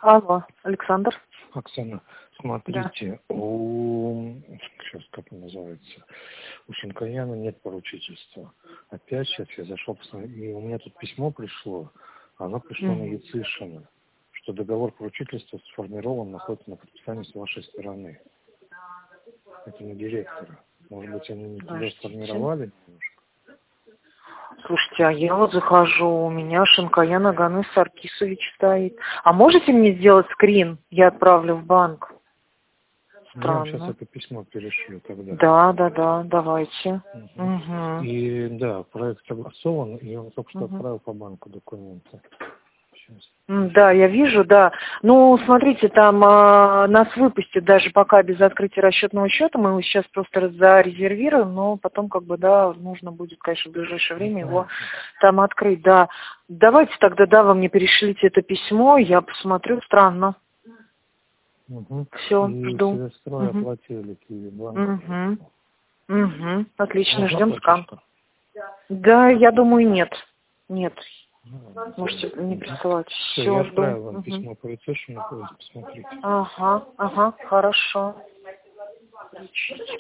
Алло, Александр. Оксана, Да. смотрите, сейчас как он называется, у Шинкаяна нет поручительства. Опять сейчас я зашел, и у меня тут письмо пришло, оно пришло на Яцишина, что договор поручительства сформирован, находится на подписании с вашей стороны. Это не директора. Может быть, они не туда сформировали немножко? Слушайте, а я вот захожу, у меня Шинкаян Аганес Саркисович стоит. А можете мне сделать скрин? Я отправлю в банк. Я вам сейчас Странно. это письмо перешлю тогда. Да, давайте. Угу. И да, проект согласован, и он только что отправил по банку документы. Сейчас. Да, я вижу, да. Ну, смотрите, там нас выпустят даже пока без открытия расчетного счета. Мы его сейчас просто зарезервируем, но потом, как бы, да, нужно будет, конечно, в ближайшее время его там открыть, да. Давайте тогда, да, вы мне перешлите это письмо, я посмотрю. Странно. Все, И жду. Севестрой оплатили Киевбанк. Отлично, ждем скан. Да, я думаю, нет. Нет. Можете не присылать. Все, Все, я жду. отправил вам письмо по Яцишину, посмотрите. Ага, хорошо.